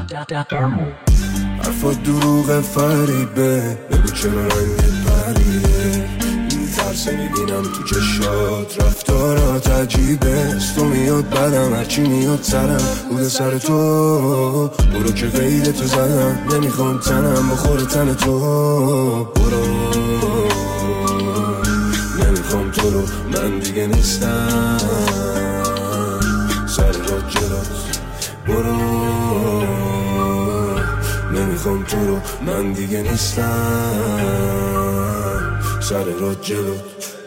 حرفات دروغ فریبه، بگو چرا رنگت پریه. ترس میبینم تو چشات، رفتارات عجیبه. از تو میاد بدم، هرچی میاد سرم بوده سر تو. برو که غیر تو زدم، نمیخوام تنم بخور تن تو. برو نمیخوام تو رو، من دیگه نیستم سر راه جلوت. برو نمیخوام تو رو، من دیگه نیستم سر راه جلوت.